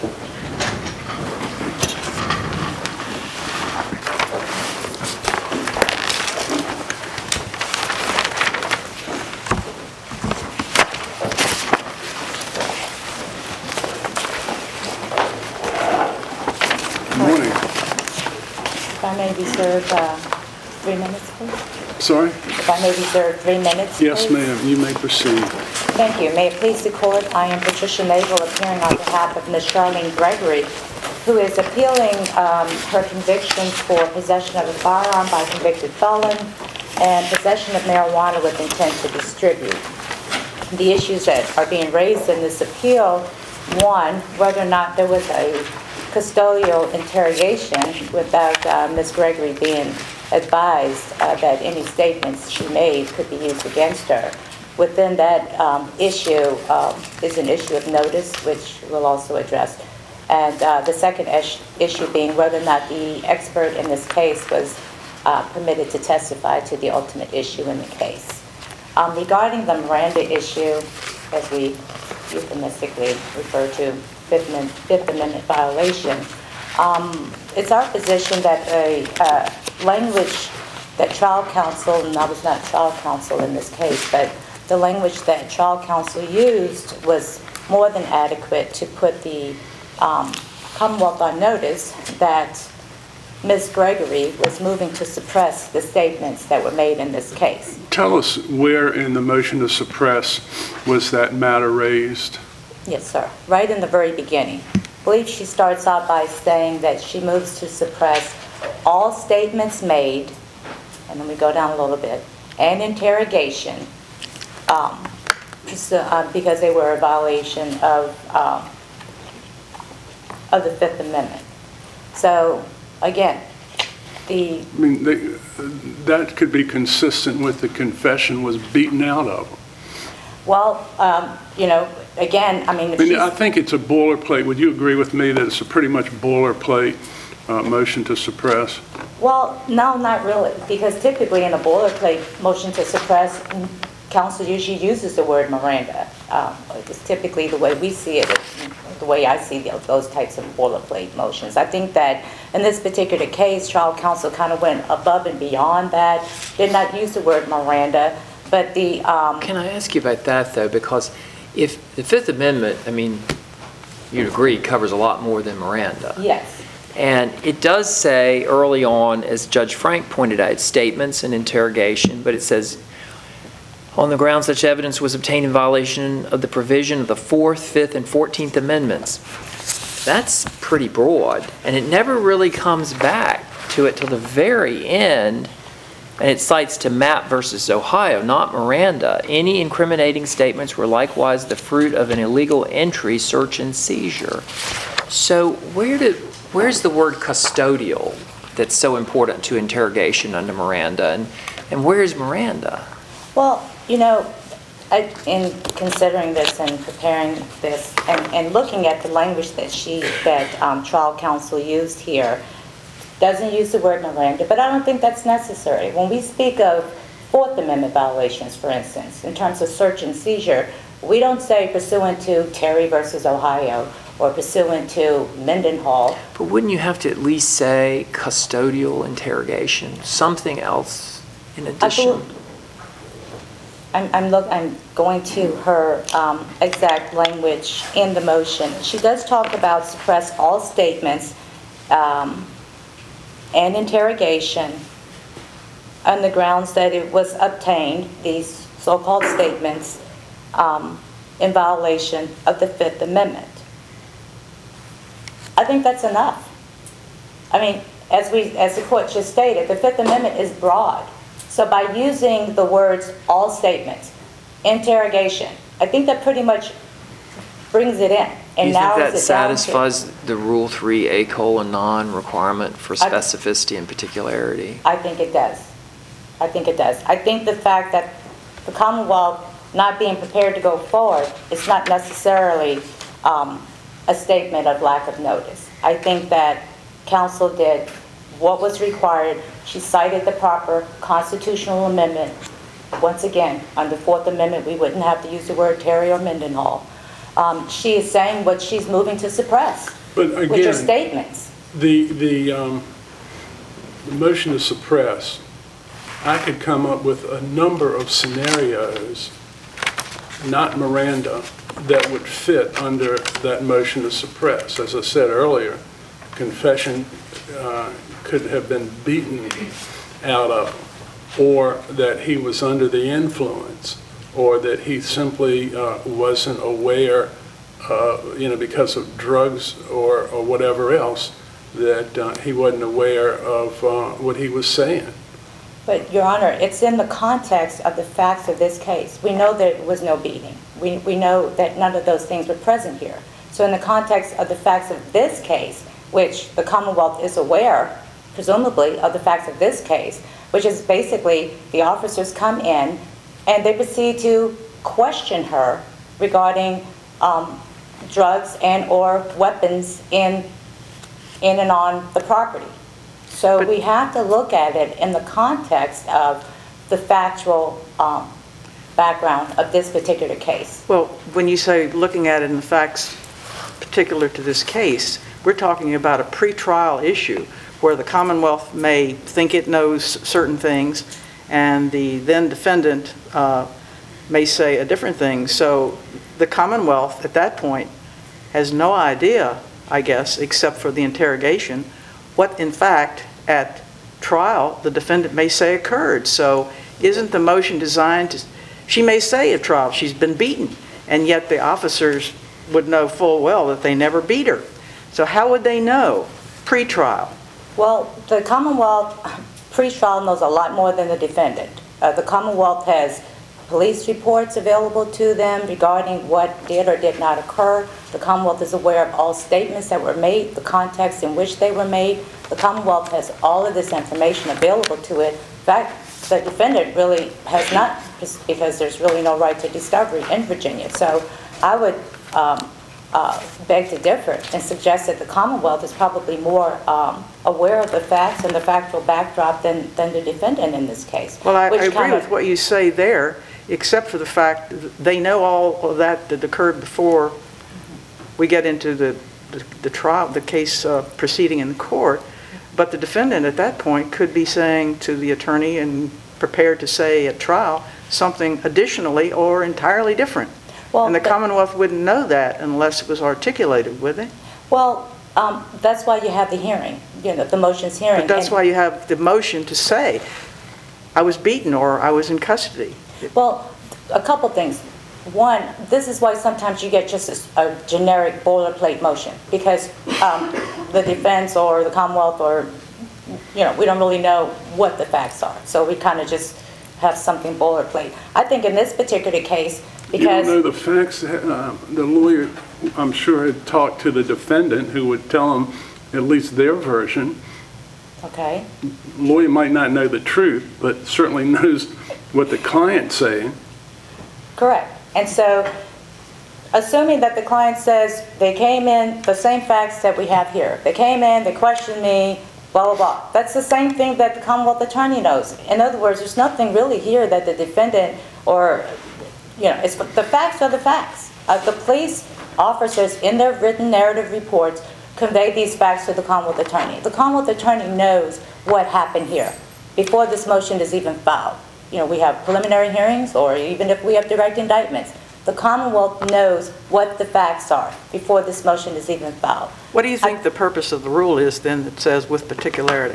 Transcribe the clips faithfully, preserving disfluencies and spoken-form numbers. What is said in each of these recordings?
If I may reserve uh, three minutes, please. Sorry? If I may reserve three minutes, Yes, please. ma'am. You may proceed. Thank you. May it please the court, I am Patricia Nagel, appearing on behalf of Miz Charlene Gregory, who is appealing um, her conviction for possession of a firearm by a convicted felon and possession of marijuana with intent to distribute. The issues that are being raised in this appeal, one, whether or not there was a custodial interrogation without uh, Miz Gregory being advised uh, that any statements she made could be used against her. Within that um, issue um, is an issue of notice, which we'll also address. And uh, the second ish- issue being whether or not the expert in this case was uh, permitted to testify to the ultimate issue in the case. Um, regarding the Miranda issue, as we euphemistically refer to Fifth Amendment, Fifth Amendment violation, um, it's our position that a uh, language that trial counsel, and I was not trial counsel in this case, but the language that trial counsel used was more than adequate to put the um, Commonwealth on notice that Miz Gregory was moving to suppress the statements that were made in this case. Tell us where in the motion to suppress was that matter raised? Yes, sir. Right in the very beginning. I believe she starts out by saying that she moves to suppress all statements made, and then we go down a little bit, and interrogation, um, just, uh, because they were a violation of, um, of the Fifth Amendment. So, again, the... I mean, they, that could be consistent with the confession was beaten out of them. Well, um, you know, again, I mean... If I mean, she's, I think it's a boilerplate. Would you agree with me that it's a pretty much boilerplate uh, motion to suppress? Well, no, not really, because typically in a boilerplate motion to suppress, counsel usually uses the word Miranda. Um, it's typically the way we see it, the way I see those types of boilerplate motions. I think that in this particular case, trial counsel kind of went above and beyond that, did not use the word Miranda, but the... Um, Can I ask you about that, though? Because if the Fifth Amendment, I mean, you'd agree, covers a lot more than Miranda. Yes. And it does say early on, as Judge Frank pointed out, statements and interrogation, but it says, on the grounds such evidence was obtained in violation of the provision of the Fourth, Fifth, and Fourteenth Amendments. That's pretty broad, and it never really comes back to it till the very end, and it cites to Mapp versus Ohio, not Miranda. Any incriminating statements were likewise the fruit of an illegal entry, search, and seizure. So where do, where's the word custodial that's so important to interrogation under Miranda, and, and where is Miranda? Well, you know, I, in considering this and preparing this and, and looking at the language that she, that um, trial counsel used here, doesn't use the word Miranda, but I don't think that's necessary. When we speak of Fourth Amendment violations, for instance, in terms of search and seizure, we don't say pursuant to Terry versus Ohio or pursuant to Mendenhall. But wouldn't you have to at least say custodial interrogation, something else in addition? I'm, I'm, look, I'm going to her um, exact language in the motion. She does talk about suppress all statements um, and interrogation on the grounds that it was obtained, these so-called statements, um, in violation of the Fifth Amendment. I think that's enough. I mean, as we, as the court just stated, the Fifth Amendment is broad. So by using the words all statements, interrogation, I think that pretty much brings it in. And Do you narrows think that it down to- satisfies the Rule three A colon non requirement for I- specificity and particularity? I think it does. I think it does. I think the fact that the Commonwealth not being prepared to go forward is not necessarily um, a statement of lack of notice. I think that counsel did what was required. She cited the proper constitutional amendment. Once again, under Fourth Amendment, we wouldn't have to use the word Terry or Mendenhall. Um, She is saying what she's moving to suppress, But which are again, statements. the, the, um, the motion to suppress, I could come up with a number of scenarios, not Miranda, that would fit under that motion to suppress. As I said earlier, confession uh, could have been beaten out of him, or that he was under the influence, or that he simply uh, wasn't aware, uh, you know, because of drugs or, or whatever else, that uh, he wasn't aware of uh, what he was saying. But, Your Honor, it's in the context of the facts of this case. We know that it was no beating. We, we know that none of those things were present here. So in the context of the facts of this case, which the Commonwealth is aware, presumably, of the facts of this case, which is basically the officers come in and they proceed to question her regarding um, drugs and or weapons in, in and on the property. So But- we have to look at it in the context of the factual um, background of this particular case. Well, when you say looking at it in the facts particular to this case, we're talking about a pretrial issue where the Commonwealth may think it knows certain things and the then defendant uh, may say a different thing. So the Commonwealth at that point has no idea, I guess, except for the interrogation, what in fact at trial the defendant may say occurred. So isn't the motion designed to, she may say at trial she's been beaten, and yet the officers would know full well that they never beat her. So how would they know pre-trial? Well, the Commonwealth pre-trial knows a lot more than the defendant. Uh, the Commonwealth has police reports available to them regarding what did or did not occur. The Commonwealth is aware of all statements that were made, the context in which they were made. The Commonwealth has all of this information available to it. In fact, the defendant really has not, because there's really no right to discovery in Virginia. So I would um, uh, beg to differ and suggest that the Commonwealth is probably more um, aware of the facts and the factual backdrop than, than the defendant in this case. Well, I, I which agree kind of- with what you say there, except for the fact that they know all of that that occurred before we get into the, the, the trial, the case uh, proceeding in the court. But the defendant at that point could be saying to the attorney and prepared to say at trial something additionally or entirely different. Well, and the but- Commonwealth wouldn't know that unless it was articulated, would they? Well, um, that's why you have the hearing, you know, the motions hearing. But that's And- why you have the motion to say, I was beaten or I was in custody. Well, a couple things. One, this is why sometimes you get just a, a generic boilerplate motion, because um, the defense or the Commonwealth or, you know, we don't really know what the facts are. So we kind of just have something boilerplate. I think in this particular case, You don't know because, the facts. Uh, The lawyer, I'm sure, had talked to the defendant, who would tell him at least their version. okay, Lawyer might not know the truth, but certainly knows what the client's saying. correct. And so, assuming that the client says they came in, the same facts that we have here. They came in, they questioned me, blah, blah, blah. That's the same thing that the Commonwealth attorney knows. In other words, there's nothing really here that the defendant or, you know, it's, the facts are the facts. Uh, the police officers, in their written narrative reports, convey these facts to the Commonwealth attorney. The Commonwealth attorney knows what happened here before this motion is even filed. You know, we have preliminary hearings, or even if we have direct indictments. The Commonwealth knows what the facts are before this motion is even filed. What do you think the purpose of the rule is then that says with particularity?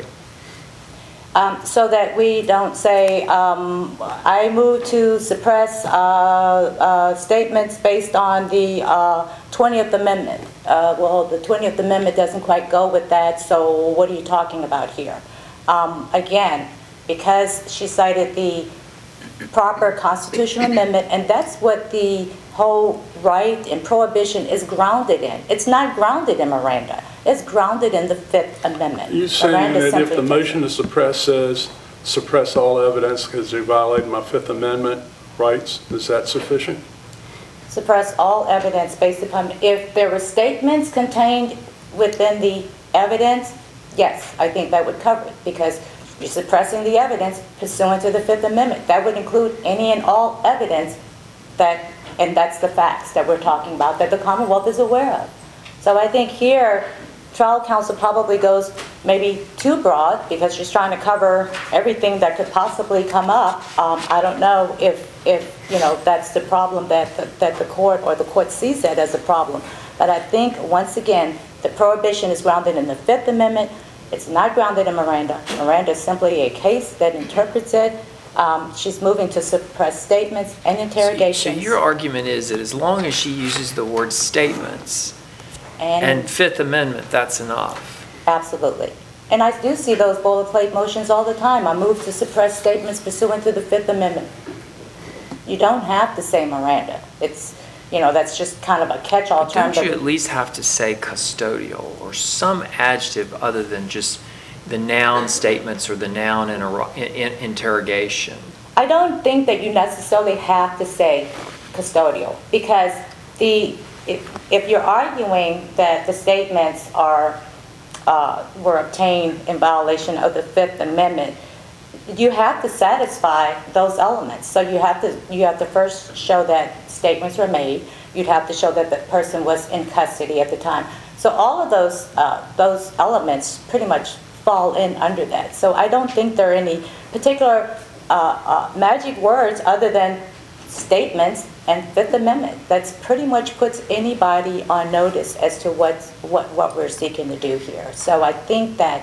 Um, so that we don't say, um, I move to suppress uh, uh, statements based on the uh, twentieth Amendment. Uh, well, the twentieth Amendment doesn't quite go with that, so what are you talking about here? Um, again, because she cited the proper constitutional amendment, and that's what the whole right and prohibition is grounded in. It's not grounded in Miranda. It's grounded in the Fifth Amendment. Are you saying Miranda that if simply the doesn't. motion to suppress says suppress all evidence because they violated my Fifth Amendment rights, is that sufficient? Suppress all evidence based upon, if there were statements contained within the evidence, yes, I think that would cover it, because you're suppressing the evidence pursuant to the Fifth Amendment. That would include any and all evidence that and that's the facts that we're talking about, that the Commonwealth is aware of. So I think here, trial counsel probably goes maybe too broad because she's trying to cover everything that could possibly come up. Um, I don't know if, if, you know, that's the problem that, the, that the court or the court sees that as a problem. But I think, once again, the prohibition is grounded in the Fifth Amendment. It's not grounded in Miranda. Miranda is simply a case that interprets it. Um, she's moving to suppress statements and interrogations. So your argument is that as long as she uses the word statements and, and Fifth Amendment, that's enough? Absolutely. And I do see those boilerplate motions all the time. I move to suppress statements pursuant to the Fifth Amendment. You don't have to say Miranda. It's, you know, that's just kind of a catch-all But term. don't you that- at least have to say custodial or some adjective other than just the noun statements or the noun inter- in- interrogation? I don't think that you necessarily have to say custodial, because the if, if you're arguing that the statements are uh, were obtained in violation of the Fifth Amendment, you have to satisfy those elements. So you have to you have to first show that statements were made. You'd have to show that the person was in custody at the time. So all of those uh, those elements pretty much fall in under that. So I don't think there are any particular uh, uh, magic words other than statements and Fifth Amendment. That's pretty much puts anybody on notice as to what what what we're seeking to do here. So I think that.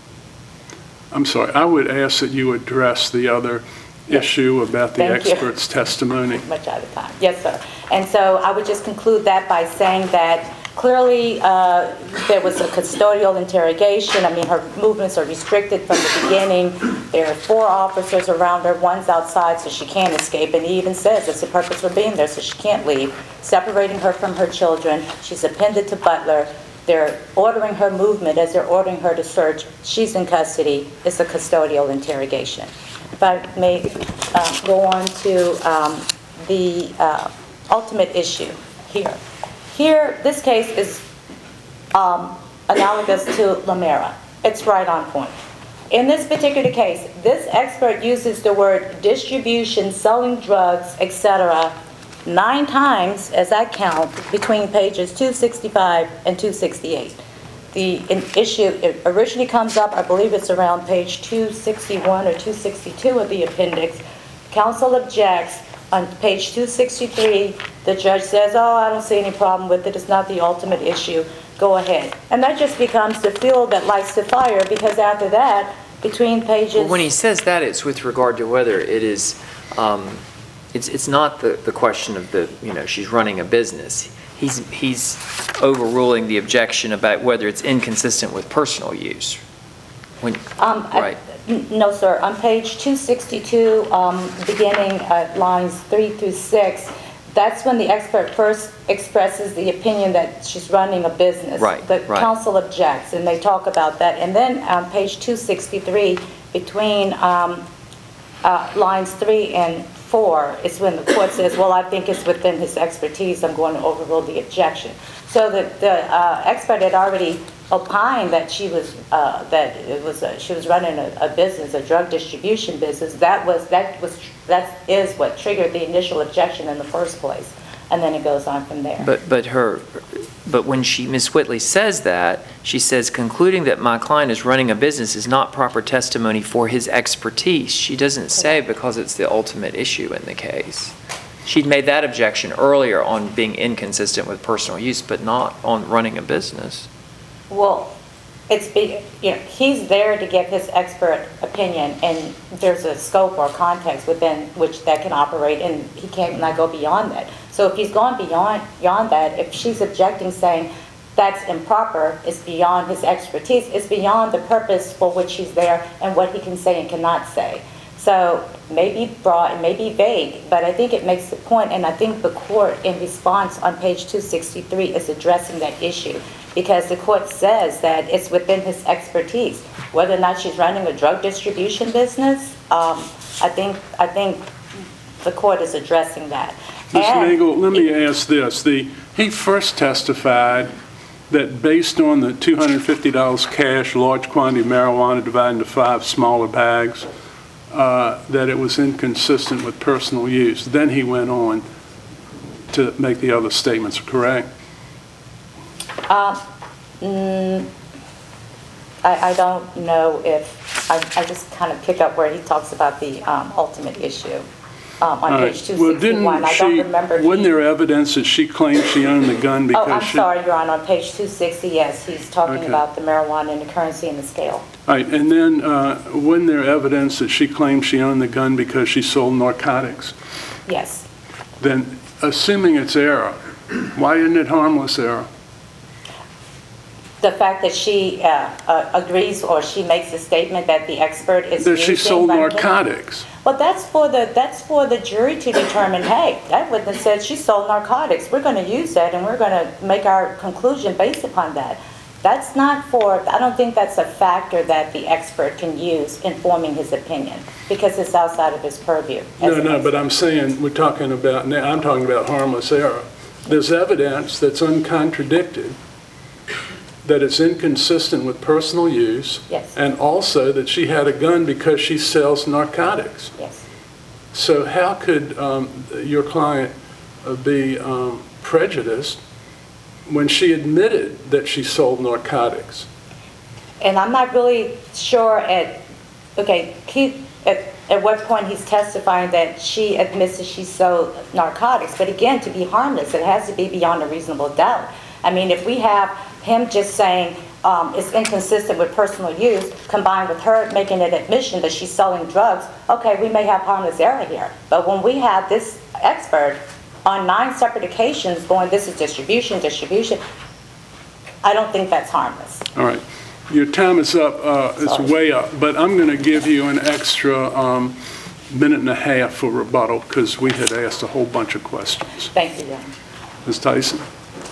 I'm sorry, I would ask that you address the other Yes. issue about the Thank you. expert's testimony. Much out of time. Yes, sir. And so I would just conclude that by saying that clearly uh, there was a custodial interrogation. I mean, her movements are restricted from the beginning. There are four officers around her. One's outside, so she can't escape. And he even says it's the purpose for being there, so she can't leave. Separating her from her children. She's appended to Butler. They're ordering her movement as they're ordering her to search. She's in custody. It's a custodial interrogation. If I may uh, go on to um, the uh, ultimate issue here. Here, this case is um, analogous to Lamera. It's right on point. In this particular case, this expert uses the word distribution, selling drugs, et cetera, nine times, as I count, between pages two sixty-five and two sixty-eight. The in- issue it originally comes up, I believe it's around page two sixty-one or two sixty-two of the appendix. Counsel objects. On page two sixty-three, the judge says, oh, I don't see any problem with it. It's not the ultimate issue. Go ahead. And that just becomes the fuel that lights the fire, because after that, between pages... Well, when he says that, it's with regard to whether it is, um, it's it's not the, the question of the, you know, she's running a business. He's, he's overruling the objection about whether it's inconsistent with personal use. When, Um, I- right. n- No, sir. On page two sixty-two, um, beginning at lines three through six, that's when the expert first expresses the opinion that she's running a business. Right, The right. counsel objects, and they talk about that. And then on page two sixty-three, between um, uh, lines three and four, is when the court says, well, I think it's within his expertise, I'm going to overrule the objection. So the, the uh, expert had already opined that she was, uh, that it was, a, she was running a, a business, a drug distribution business. That was, that was, that is what triggered the initial objection in the first place. And then it goes on from there. But, but her, but when she, Miz Whitley says that, she says, concluding that my client is running a business is not proper testimony for his expertise. She doesn't say because it's the ultimate issue in the case. She'd made that objection earlier on being inconsistent with personal use, but not on running a business. Well, it's, be- you know, he's there to give his expert opinion, and there's a scope or context within which that can operate, and he can't not go beyond that. So if he's gone beyond, beyond that, if she's objecting, saying that's improper, it's beyond his expertise, it's beyond the purpose for which he's there and what he can say and cannot say. So maybe broad, it may be vague, but I think it makes the point, and I think the court, in response on page two sixty-three, is addressing that issue, because the court says that it's within his expertise. Whether or not she's running a drug distribution business, um, I think I think the court is addressing that. Miz And- Nagel, let me ask this. The, he first testified that based on the two hundred fifty dollars cash, large quantity of marijuana divided into five smaller bags, uh, that it was inconsistent with personal use. Then he went on to make the other statements, correct? Um, mm, I, I don't know if, I, I just kind of pick up where he talks about the um, ultimate issue um, on All right. page two Well, sixty-one. didn't I don't she, remember. if wasn't he- there evidence that she claimed she owned the gun Oh, because I'm she... sorry, Your Honor, on page two sixty, yes, he's talking Okay. about the marijuana and the currency and the scale. All right, and then uh, wasn't there evidence that she claimed she owned the gun because she sold narcotics? Yes. Then, assuming it's error, why isn't it harmless error? The fact that she uh, uh, agrees or she makes a statement that the expert is That she using sold Rankin- narcotics. Well, that's for the, that's for the jury to determine, hey, that witness said she sold narcotics. We're going to use that and we're going to make our conclusion based upon that. That's not for, I don't think that's a factor that the expert can use in forming his opinion because it's outside of his purview. No, no, but I'm saying, we're talking about, now I'm talking about harmless error. There's evidence that's uncontradicted, that it's inconsistent with personal use. Yes. And also that she had a gun because she sells narcotics. Yes. So how could um, your client uh, be um, prejudiced when she admitted that she sold narcotics? And I'm not really sure at, okay, Keith, at, at what point he's testifying that she admits that she sold narcotics. But again, to be harmless, it has to be beyond a reasonable doubt. I mean, if we have him just saying um, it's inconsistent with personal use, combined with her making an admission that she's selling drugs, okay, we may have harmless error here. But when we have this expert on nine separate occasions going, this is distribution, distribution, I don't think that's harmless. All right. Your time is up. Uh, it's Sorry. way up. But I'm going to give you an extra um, minute and a half for rebuttal because we had asked a whole bunch of questions. Thank you, Your Honor. Miz Tyson?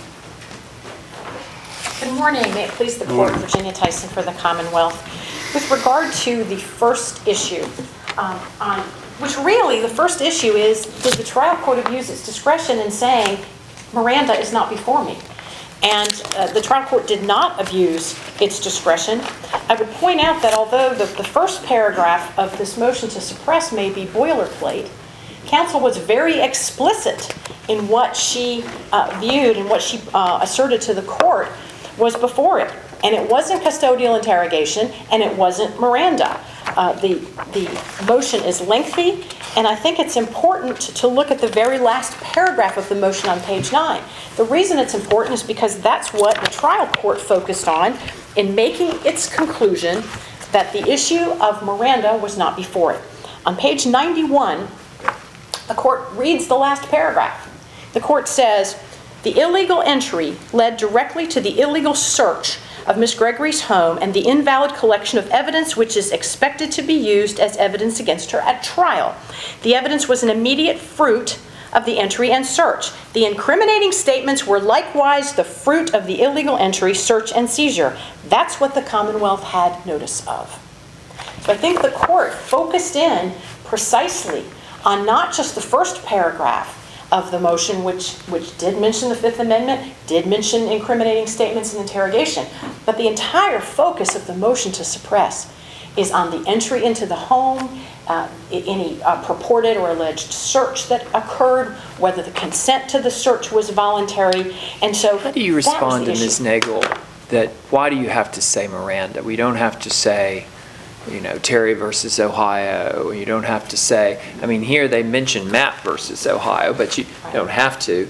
Good morning. May it please the Good Court, morning. Virginia Tyson for the Commonwealth. With regard to the first issue, um, on, which really, the first issue is, did the trial court abuse its discretion in saying, Miranda is not before me? And uh, the trial court did not abuse its discretion. I would point out that although the, the first paragraph of this motion to suppress may be boilerplate, counsel was very explicit in what she uh, viewed and what she uh, asserted to the court was before it. And it wasn't custodial interrogation, and it wasn't Miranda. Uh, the, the motion is lengthy, and I think it's important to look at the very last paragraph of the motion on page nine. The reason it's important is because that's what the trial court focused on in making its conclusion that the issue of Miranda was not before it. On page ninety-one, the court reads the last paragraph. The court says, the illegal entry led directly to the illegal search of Miss Gregory's home and the invalid collection of evidence which is expected to be used as evidence against her at trial. The evidence was an immediate fruit of the entry and search. The incriminating statements were likewise the fruit of the illegal entry, search, and seizure. That's what the Commonwealth had notice of. So I think the court focused in precisely on not just the first paragraph of the motion, which, which did mention the Fifth Amendment, did mention incriminating statements and interrogation, but the entire focus of the motion to suppress is on the entry into the home, uh, any uh, purported or alleged search that occurred, whether the consent to the search was voluntary, and so How do you that was respond the to Miz issue. Nagel that, why do you have to say Miranda? We don't have to say, you know, Terry versus Ohio. You don't have to say, I mean, here they mention Mapp versus Ohio, but you don't have to.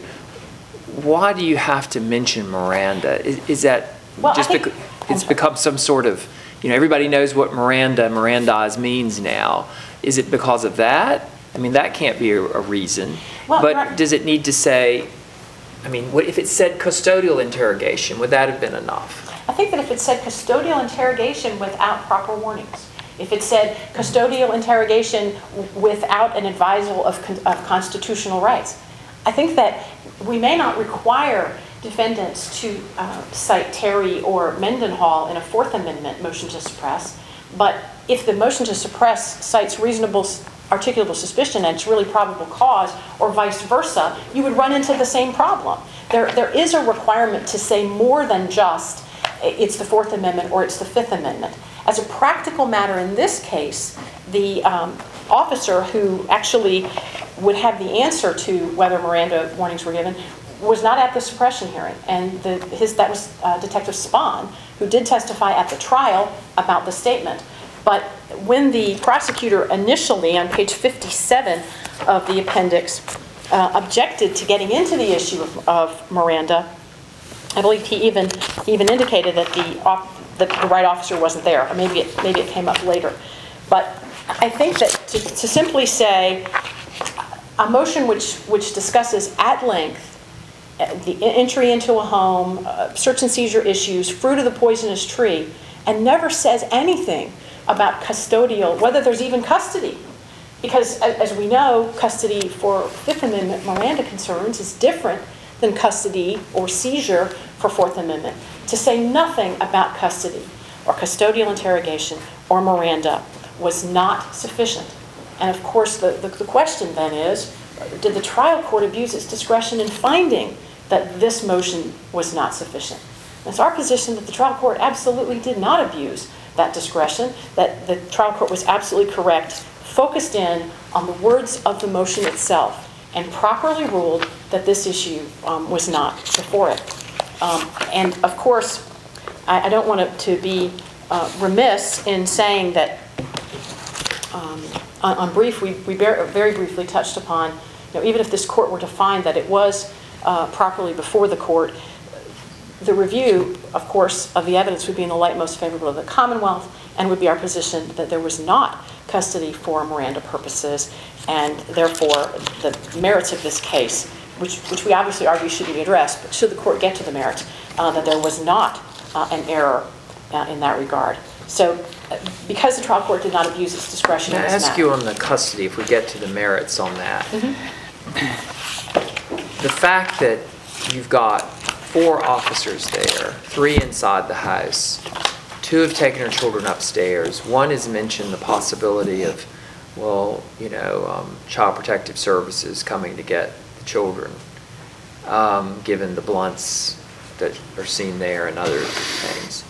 Why do you have to mention Miranda? Is, is that Well, I just think- because it's become some sort of, you know, everybody knows what Miranda, Mirandize means now. Is it because of that? I mean, that can't be a, a reason. Well, But right- does it need to say, I mean, what if it said custodial interrogation, would that have been enough? I think that if it said custodial interrogation without proper warnings, if it said custodial interrogation w- without an advisal of, con- of constitutional rights, I think that we may not require defendants to uh, cite Terry or Mendenhall in a Fourth Amendment motion to suppress, but if the motion to suppress cites reasonable s- articulable suspicion and it's really probable cause, or vice versa, you would run into the same problem. There, there is a requirement to say more than just it's the Fourth Amendment or it's the Fifth Amendment. As a practical matter in this case, the, um, officer who actually would have the answer to whether Miranda warnings were given was not at the suppression hearing. And the, his, that was uh, Detective Spahn, who did testify at the trial about the statement. But when the prosecutor initially, on page fifty-seven of the appendix, uh, objected to getting into the issue of, of Miranda, I believe he even even indicated that the that the right officer wasn't there, or maybe it maybe it came up later. But I think that to, to simply say a motion which which discusses at length the entry into a home, uh, search and seizure issues, fruit of the poisonous tree, and never says anything about custodial, whether there's even custody. Because as we know, custody for Fifth Amendment Miranda concerns is different than custody or seizure for Fourth Amendment. To say nothing about custody or custodial interrogation or Miranda was not sufficient. And of course, the, the, the question then is, did the trial court abuse its discretion in finding that this motion was not sufficient? And it's our position that the trial court absolutely did not abuse that discretion, that the trial court was absolutely correct, focused in on the words of the motion itself, and properly ruled that this issue um, was not before it. Um, and of course, I, I don't want it to be uh, remiss in saying that um, on, on brief, we, we very briefly touched upon, you know, even if this court were to find that it was uh, properly before the court, the review, of course, of the evidence would be in the light most favorable to the Commonwealth, and would be our position that there was not custody for Miranda purposes, and therefore the merits of this case, which, which we obviously argue should be addressed, but should the court get to the merits, uh, that there was not uh, an error uh, in that regard. So uh, because the trial court did not abuse its discretion in Can I this ask matter. you on the custody, if we get to the merits on that? Mm-hmm. The fact that you've got four officers there, three inside the house, two have taken her children upstairs, one has mentioned the possibility of, well, you know, um, Child Protective Services coming to get the children, um, given the blunts that are seen there and other things.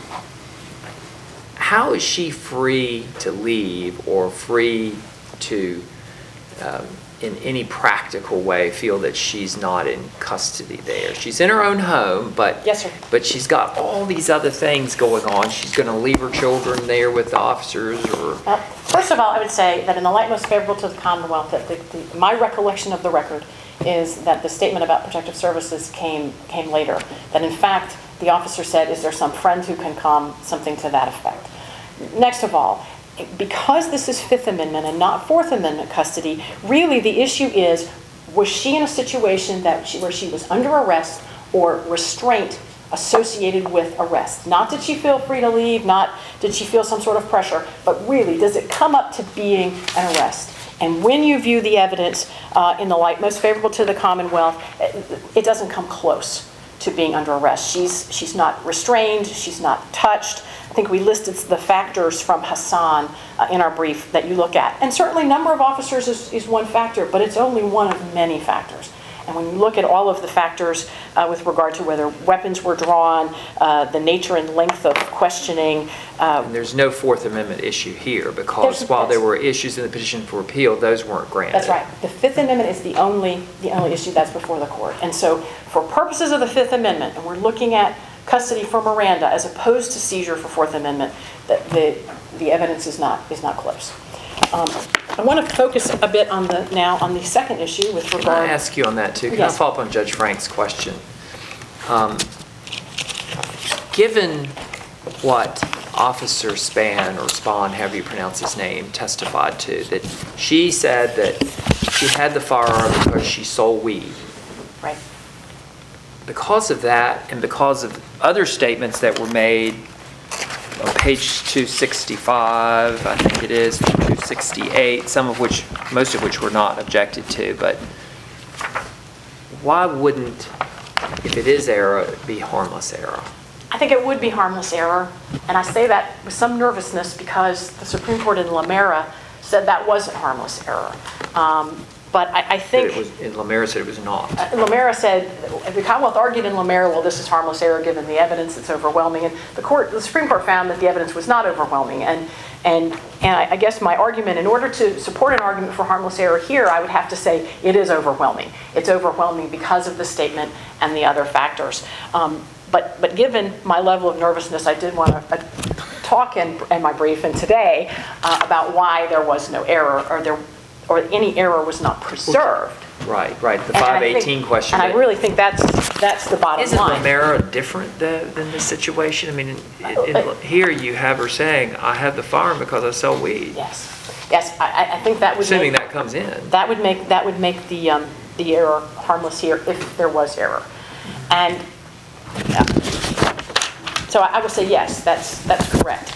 How is she free to leave or free to, um, in any practical way, feel that she's not in custody there? She's in her own home, but Yes, sir. but she's got all these other things going on. She's going to leave her children there with the officers, or Uh, First of all, I would say that in the light most favorable to the Commonwealth, that the, the, my recollection of the record is that the statement about protective services came came later. That in fact, the officer said, is there some friend who can come, something to that effect. Next of all, because this is Fifth Amendment and not Fourth Amendment custody, really the issue is, was she in a situation that she, where she was under arrest or restraint associated with arrest? Not did she feel free to leave, not did she feel some sort of pressure, but really, does it come up to being an arrest? And when you view the evidence uh, in the light most favorable to the Commonwealth, it, it doesn't come close to being under arrest. She's, she's not restrained, she's not touched. I think we listed the factors from Hassan uh, in our brief that you look at. And certainly number of officers is, is one factor, but it's only one of many factors. And when you look at all of the factors uh, with regard to whether weapons were drawn, uh, the nature and length of questioning. Uh, and there's no Fourth Amendment issue here, because There's- while there were issues in the petition for appeal, those weren't granted. That's right. The Fifth Amendment is the only, the only issue that's before the court. And so for purposes of the Fifth Amendment, and we're looking at custody for Miranda as opposed to seizure for Fourth Amendment, the, the, the evidence is not, is not close. Um, I want to focus a bit on the, now on the second issue with Can regard. I ask you on that too? Can Yes. I follow up on Judge Frank's question? Um, given what Officer Span, or Spahn, however you pronounce his name, testified to, that she said that she had the firearm because she sold weed. Right. Because of that, and because of other statements that were made on page two sixty-five, I think it is, two sixty-eight, some of which, most of which were not objected to, but why wouldn't, if it is error, it be harmless error? I think it would be harmless error, and I say that with some nervousness because the Supreme Court in Lamera said that wasn't harmless error. Um, But I, I That think. it was, and Lamera said it was not. Uh, Lamera said, the Commonwealth argued in Lamera, well, this is harmless error given the evidence, it's overwhelming. And the court, the Supreme Court found that the evidence was not overwhelming. And, and, and I, I guess my argument, in order to support an argument for harmless error here, I would have to say it is overwhelming. It's overwhelming because of the statement and the other factors. Um, but, but given my level of nervousness, I did want to uh, talk in, in my briefing today uh, about why there was no error, or there or any error was not preserved. Right, right, the And I five eighteen think- question. And I really think that's, that's the bottom Isn't line. Lamera different tha- than this situation? I mean, in- in- here you have her saying, I have the firearm because I sell weed. Yes, yes, I, I- I think that would Assuming make, that comes in. that would make, that would make the, um, the error harmless here if there was error. And, uh, so I I will say yes, that's, that's correct.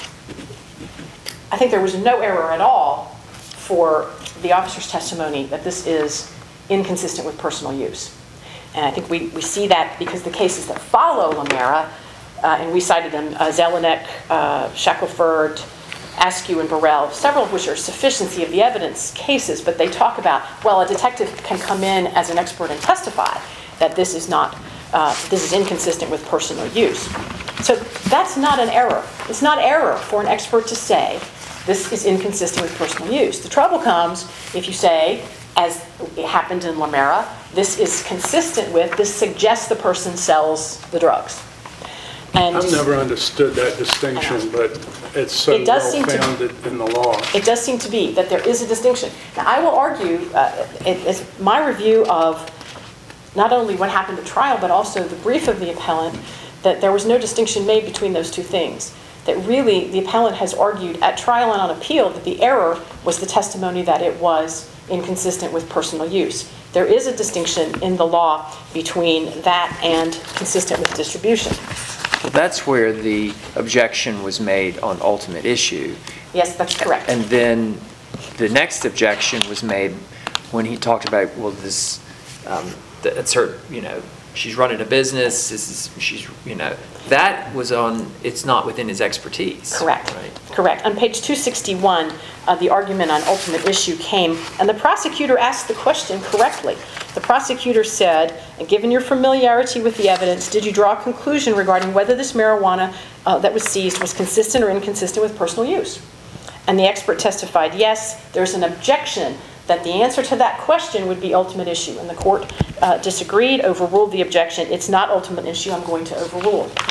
I think there was no error at all for the officer's testimony that this is inconsistent with personal use. And I think we, we see that because the cases that follow Lamera, uh, and we cited them, uh, Zelenek, uh, Shackelford, Askew, and Burrell, several of which are sufficiency of the evidence cases, but they talk about, well, a detective can come in as an expert and testify that this is not, uh, this is inconsistent with personal use. So that's not an error. It's not error for an expert to say this is inconsistent with personal use. The trouble comes if you say, as it happened in Lamera, this is consistent with, this suggests the person sells the drugs. And I've never understood that distinction, but it's so It does well seem to- founded in the law. It does seem to be that there is a distinction. Now, I will argue, uh, it, it's my review of not only what happened at trial, but also the brief of the appellant, that there was no distinction made between those two things. That really, the appellant has argued at trial and on appeal that the error was the testimony that it was inconsistent with personal use. There is a distinction in the law between that and consistent with distribution. Well, that's where the objection was made on ultimate issue. Yes, that's correct. And then the next objection was made when he talked about, well, this, um, that's her, you know, she's running a business, this is, she's, you know, that was on, it's not within his expertise. Correct. Right. Correct. On page two sixty-one, uh, the argument on ultimate issue came, and the prosecutor asked the question correctly. The prosecutor said, given your familiarity with the evidence, did you draw a conclusion regarding whether this marijuana uh, that was seized was consistent or inconsistent with personal use? And the expert testified, yes, there's an objection that the answer to that question would be ultimate issue. And the court uh, disagreed, overruled the objection. It's not ultimate issue, I'm going to overrule it.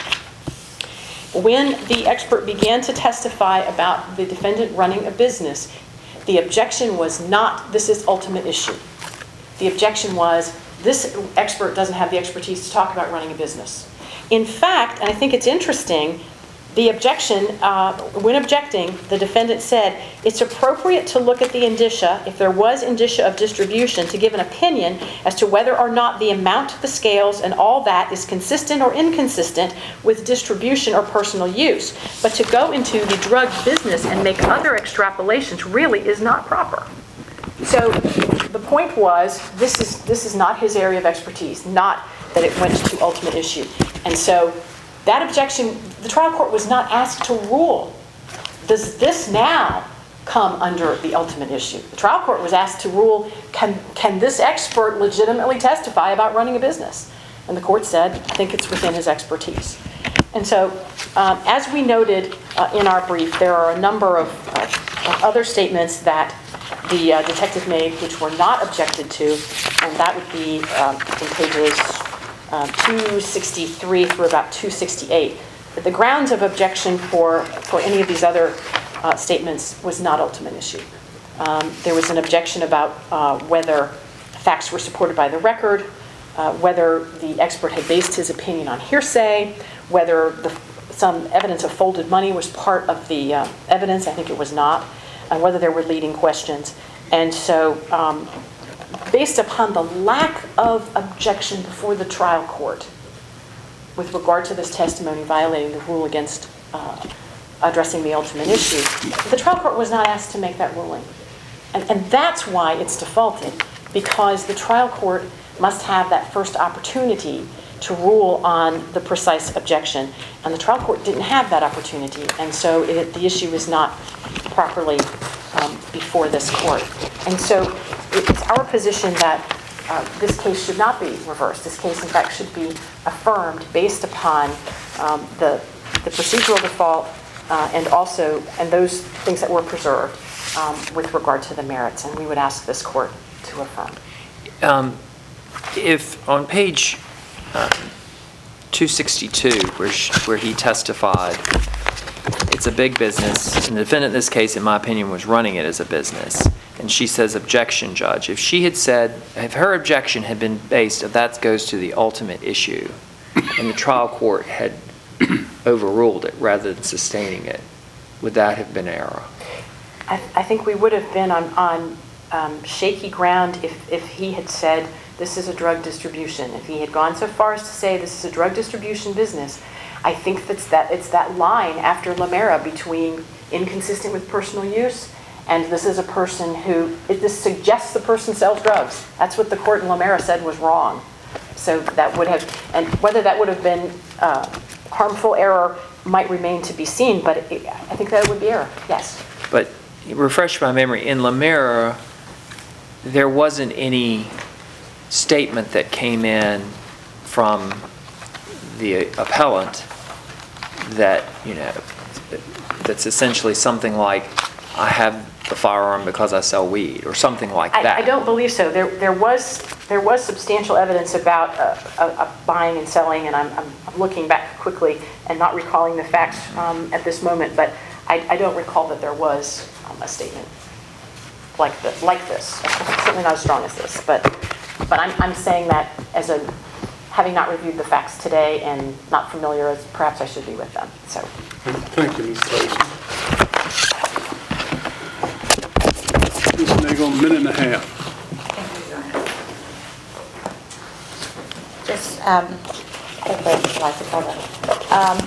When the expert began to testify about the defendant running a business, the objection was not, this is ultimate issue. The objection was, this expert doesn't have the expertise to talk about running a business. In fact, and I think it's interesting, the objection, uh, when objecting, the defendant said, it's appropriate to look at the indicia, if there was indicia of distribution, to give an opinion as to whether or not the amount, the scales, and all that is consistent or inconsistent with distribution or personal use. But to go into the drug business and make other extrapolations really is not proper. So the point was, this is, this is not his area of expertise, not that it went to ultimate issue. And so that objection, the trial court was not asked to rule, does this now come under the ultimate issue? The trial court was asked to rule, can, can this expert legitimately testify about running a business? And the court said, I think it's within his expertise. And so, um, as we noted uh, in our brief, there are a number of, uh, of other statements that the uh, detective made which were not objected to, and that would be um, in pages um, two sixty-three through about two sixty-eight. But the grounds of objection for, for any of these other uh, statements was not ultimate issue. Um, there was an objection about uh, whether facts were supported by the record, uh, whether the expert had based his opinion on hearsay, whether the, some evidence of folded money was part of the uh, evidence. I think it was not. And whether there were leading questions. And so, um, based upon the lack of objection before the trial court with regard to this testimony violating the rule against uh, addressing the ultimate issue, the trial court was not asked to make that ruling. And, and that's why it's defaulted, because the trial court must have that first opportunity to rule on the precise objection. And the trial court didn't have that opportunity, and so it, the issue is not properly um, before this court. And so it's our position that uh, this case should not be reversed. This case, in fact, should be affirmed based upon um, the the procedural default uh, and also, and those things that were preserved um, with regard to the merits, and we would ask this court to affirm. Um, If, on page um, two sixty-two, where sh- where he testified, it's a big business, and the defendant in this case, in my opinion, was running it as a business, and she says, "Objection, Judge." If she had said, if her objection had been based, if that goes to the ultimate issue, and the trial court had overruled it rather than sustaining it, would that have been error? I, I think we would have been on, on um, shaky ground if, if he had said, this is a drug distribution. If he had gone so far as to say this is a drug distribution business, I think that's that, it's that line after Lamera between inconsistent with personal use and this is a person who, it, this suggests the person sells drugs. That's what the court in Lamera said was wrong. So that would have, and whether that would have been uh, harmful error might remain to be seen, but it, I think that would be error, yes. But refresh my memory, in Lamera, there wasn't any statement that came in from the appellant that, you know, that's essentially something like, I have the firearm because I sell weed, or something like I, that. I don't believe so. There, there was, there was substantial evidence about uh, uh, uh, buying and selling, and I'm, I'm looking back quickly and not recalling the facts um, at this moment, but I, I don't recall that there was um, a statement like the, like this. Certainly not as strong as this, but but I'm, I'm saying that as a, having not reviewed the facts today and not familiar as perhaps I should be with them. So. Thank you, Miz Tyson. Miz Nagel, a minute and a half. Just, um, quickly, like to cover. Um,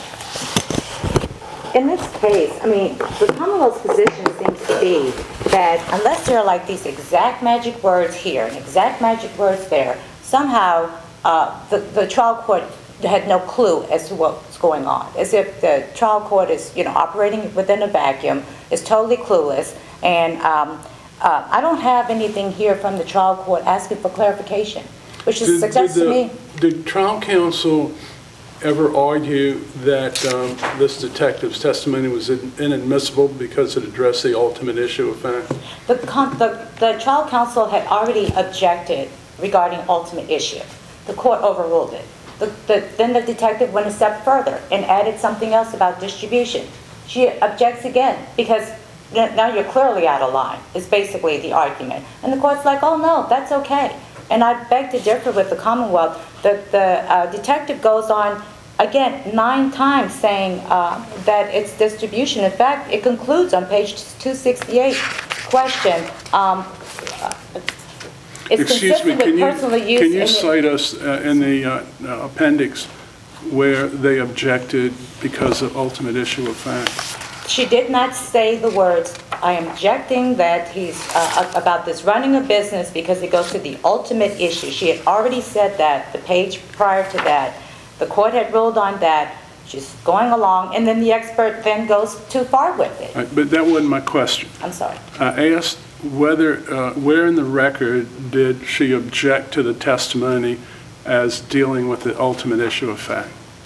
in this case, I mean, the Commonwealth's position seems to be that unless there are like these exact magic words here and exact magic words there, somehow uh, the, the trial court had no clue as to what's going on. As if the trial court is, you know, operating within a vacuum, is totally clueless, and um, uh, I don't have anything here from the trial court asking for clarification, which is Did- suggests did to the- me. Did trial counsel ever argue that um, this detective's testimony was in- inadmissible because it addressed the ultimate issue of fact? The, con- the, the trial counsel had already objected regarding ultimate issue. The court overruled it. The, the, then the detective went a step further and added something else about distribution. She objects again because n- now you're clearly out of line, is basically the argument. And the court's like, oh no, that's okay. And I beg to differ with the Commonwealth. The, the uh, detective goes on again nine times saying uh, that it's distribution. In fact, it concludes on page two sixty-eight, question, um, uh, it's Excuse me, consistent can with you, personal use. can you in the- cite us uh, in the uh, uh, appendix where they objected because of ultimate issue of fact? She did not say the words, I am objecting that he's, uh, about this running a business because it goes to the ultimate issue. She had already said that the page prior to that. The court had ruled on that. She's going along, and then the expert then goes too far with it. Right, but that wasn't my question. I'm sorry. I asked whether, uh, where in the record did she object to the testimony as dealing with the ultimate issue of fact?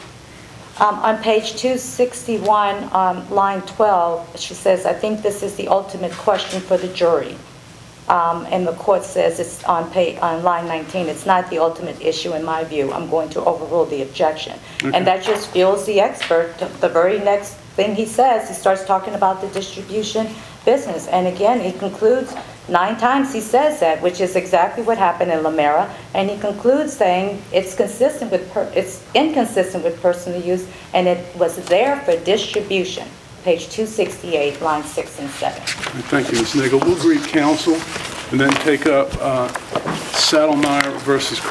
Um, on page two sixty-one, um, line twelve, she says, I think this is the ultimate question for the jury. Um, and the court says it's on page, on line nineteen, it's not the ultimate issue in my view. I'm going to overrule the objection. Okay. And that just fuels the expert. The- The very next thing he says, he starts talking about the distribution business. And again, he concludes, nine times he says that, which is exactly what happened in Lamera. And he concludes saying it's consistent with, per, it's inconsistent with personal use, and it was there for distribution. Page two sixty-eight, line six and seven. Thank you, Miz Nagel. We'll greet counsel and then take up uh, Saddlemeyer versus